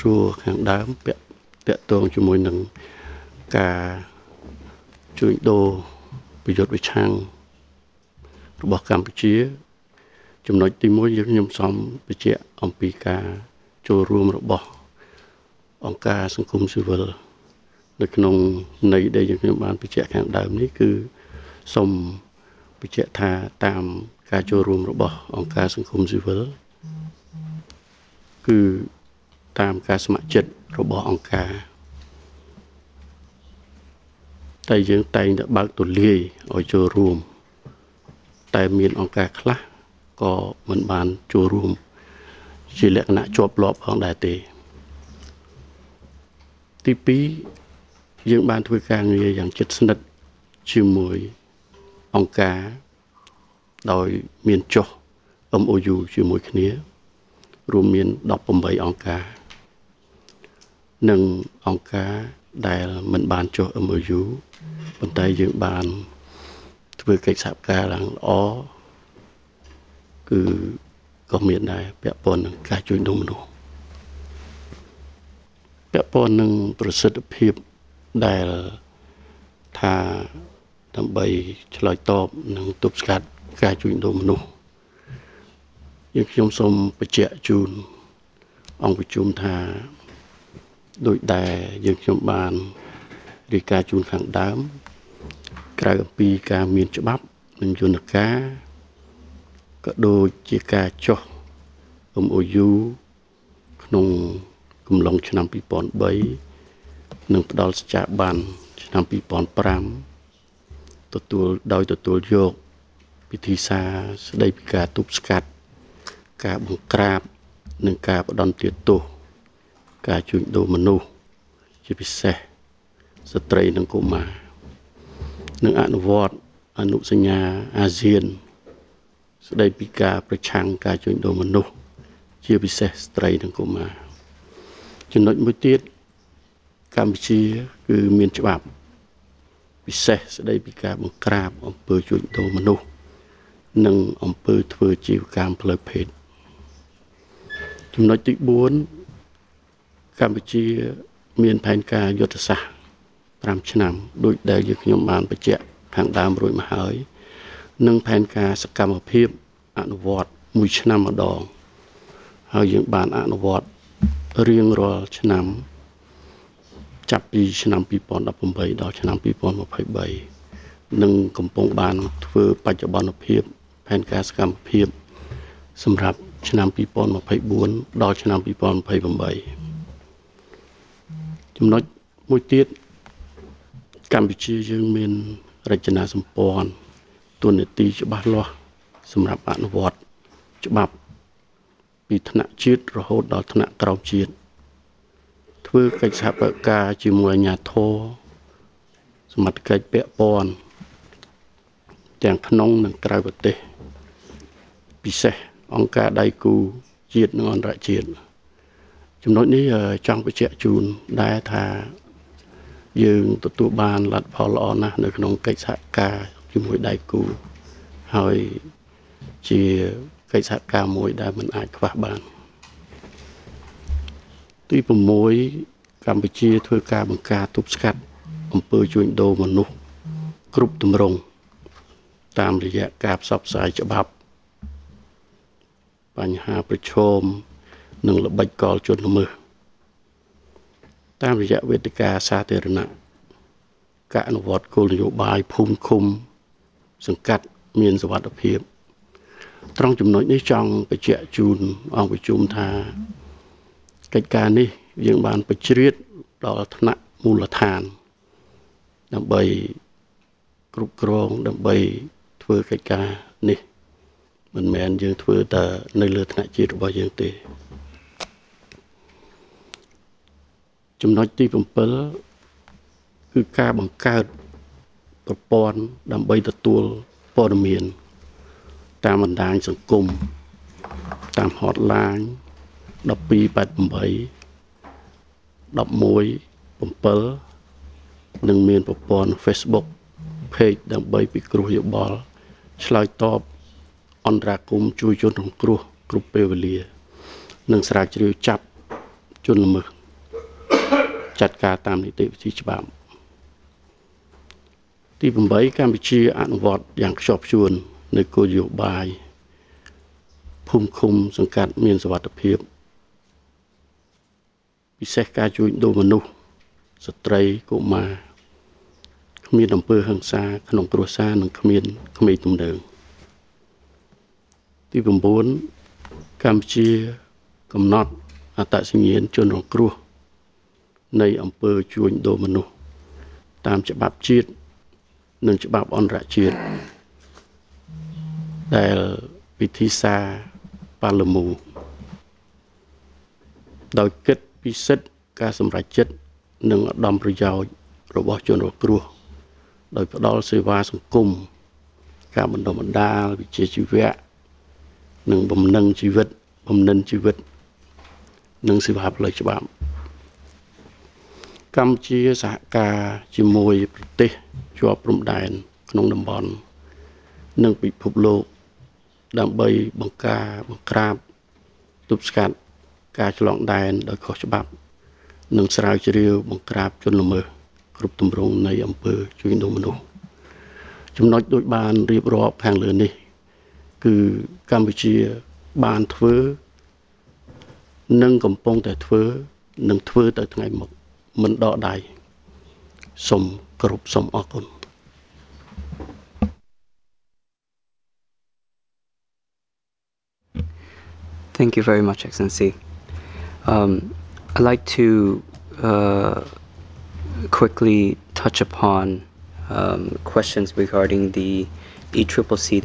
សួរខាងដើមពាក់ទងជាមួយនឹងការជួញដូរប្រយុទ្ធប្រឆាំងរបស់កម្ពុជាចំណុចទី1ខ្ញុំសូមបញ្ជាក់អំពីការចូលរួមរបស់អង្គការសង្គមស៊ីវិលនៅក្នុងន័យដែលខ្ញុំបានបញ្ជាក់ខាងដើមនេះគឺសូមបញ្ជាក់ថាតាមការចូលរួមរបស់អង្គការសង្គមស៊ីវិលគឺតាមការស្ម័គ្រចិត្តរបស់អង្គការតែយើងតែងតែបើកទូលាយឲ្យចូលរួមតែមានអង្គការខ្លះក៏មិនបានចូលរួមជាលក្ខណៈជាប់លាប់ផងដែរទេទី2យើងបានធ្វើការងារយ៉ាងជិតស្និទ្ធជាមួយអង្គការដោយមានចុះ MOU ជាមួយគ្នារួមមាន18អង្គការនិងអង្គការដែលមិនបានចុះ MOU ប៉ុន្តែយើងបានធ្វើកិច្ចសហការឡើងល្អគឺក៏មានដែរពាក់ព័ន្ធនឹងការជួញដូរមនុស្សពាក់ព័ន្ធនឹងប្រសិទ្ធភាពដែលថាដើម្បីឆ្លើយតបនឹងទប់ស្កាត់ការជួញដូរមនុស្សខ្ញុំសូមបញ្ជាក់ជូនអង្គប្រជុំថាដោយដែលខ្ញុំបានរាយការណ៍ជូនខាងដើមក្រៅពីការមានច្បាប់និងយន្តការក៏ដូចជាការចុះ MOU ក្នុងកំឡុងឆ្នាំ2003និងផ្ដល់សច្ចាប័នឆ្នាំ2005ទទួលយកពិធីសារស្ដីពីការទប់ស្កាត់ការបង្ក្រាបនិងការផ្ដន្ទាទោសការជួញដូរមនុស្សជាពិសេសស្ត្រីនិងកុមារនិងអនុវត្តអនុសញ្ញាអាស៊ានស្ដីពីការប្រឆាំងការជួញដូរមនុស្សជាពិសេសស្ត្រីនិងកុមារចំណុចមួយទៀតកម្ពុជាគឺមានច្បាប់ពិសេសស្ដីពីការបង្ក្រាបអំពើជួញដូរមនុស្សនិងអំពើធ្វើជាវកម្មផ្លូវភេទចំណុចទី4កម្ពុជាមានផែនការយុទ្ធសាស្ត្រ5ឆ្នាំដោយដែលខ្ញុំបានបញ្ជាក់ខាងដើមរួចមកហើយនិងផែនការសកម្មភាពអនុវត្ត1ឆ្នាំម្ដងហើយយើងបានអនុវត្តរៀងរាល់ឆ្នាំចាប់ពីឆ្នាំ2018ដល់ឆ្នាំ2023និងកំពុងបានធ្វើបច្ចុប្បន្នភាពផែនការសកម្មភាពសម្រាប់ឆ្នាំ2024ដល់ឆ្នាំ2028ចំណុចមួយទៀតកម្ពុជាយើងមានរចនាសម្ព័ន្ធទូនាទីច្បាស់លាស់សម្រាប់អនុវត្តច្បាប់ពីថ្នាក់ជាតិរហូតដល់ថ្នាក់ក្រោមជាតិធ្វើកិច្ចសហការជាមួយអាជ្ញាធរសមត្ថកិច្ចពាក់ព័ន្ធទាំងក្នុងនិងក្រៅប្រទេសពិសេសអង្គការដៃគូជាតិនិងអន្តរជាតិចំណុចនេះចង់បញ្ជាក់ជូនដែរថាយើងទទួលបានលទ្ធផលល្អណាស់នៅក្នុងកិច្ចសហការជាមួយដៃគូហើយជាកិច្ចសហការមួយដែលមិនអាចខ្វះបានទី6កម្ពុជាធ្វើការបង្ការទប់ស្កាត់អំពើជួញដូរមនុស្សគ្រប់ទម្រង់តាមរយៈការផ្សព្វផ្សាយច្បាប់បញ្ហាប្រឈមនិងល្បិចកលជនល្មើសតាមរយៈវេទិកាសាធារណៈការអនុវត្តគោលនយោបាយភូមិឃុំសង្កាត់មានសុវត្ថិភាពត្រង់ចំណុចនេះចង់បញ្ជាក់ជូនអង្គប្រជុំថាកិច្ចការនេះយើងបានបញ្ជ្រាបដល់ថ្នាក់មូលដ្ឋានដើម្បីគ្រប់គ្រងដើម្បីធ្វើកិច្ចការនេះមិនមែនយើងធ្វើតែនៅលើថ្នាក់ជាតិរបស់យើងទេចំណុចទី7គឺការបង្កើតប្រព័ន្ធដើម្បីទទួលព័ត៌មានតាមបណ្ដាញសង្គមតាម hotline 1288 117និងមានប្រព័ន្ធ Facebook page ដើម្បីពិគ្រោះយោបល់ឆ្លើយតបអន្តរាគមន៍ជួយជនរងគ្រោះគ្រប់ពេលវេលានិងស្រាវជ្រាវចាប់ជនល្មើសចាត់ការតាមនីតិវិធីច្បាប់ទី8កម្ពុជាអនុវត្តយ៉ាងខ្ជាប់ខ្ជួននៅគោលនយោបាយភូមិឃុំសង្កាត់មានសុវត្ថិភាពពិសេសការជួញដូរមនុស្សស្ត្រីកុមារគ្មានអំពើហិង្សាក្នុងគ្រួសារនិងគ្មានក្មេងទំនើងទី9កម្ពុជាកំណត់អត្តសញ្ញាណជនរងគ្រោះនៃអំពើជួញដូរមនុស្សតាមច្បាប់ជាតិនិងច្បាប់អន្តរជាតិដែលពិធីសារប៉ាឡឺម៉ូដោយគិតពីសិទ្ធិការសម្រេចចិត្តនិងឧត្តមប្រយោជន៍របស់ជនរងគ្រោះដោយផ្ដល់សេវាសង្គមការបណ្ដុះបណ្ដាលវិជ្ជាជីវៈនិងបំណិនជីវិតនិងសេវាផ្លូវច្បាប់កម្ពុជាសហការជាមួយប្រទេសជាប់ព្រំដែនក្នុងតំបន់និងពិភពលោកដើម្បីបង្ក្រាបទប់ស្កាត់ការឆ្លងដែនដោយខុសច្បាប់និងស្រាវជ្រាវបង្ក្រាបជនល្មើសគ្រប់ទម្រង់នៃអំពើជួញដូរមនុស្សចំណុចដូចបានរៀបរាប់ខាងលើនេះគឺកម្ពុជាបានធ្វើនិងកំពុងតែធ្វើនឹងធ្វើទៅថ្ងៃមុខមិនដកដៃសូមគោរពសូមអរគុណ Thank you very much, Excellency. I'd like to quickly touch upon questions regarding the ECCC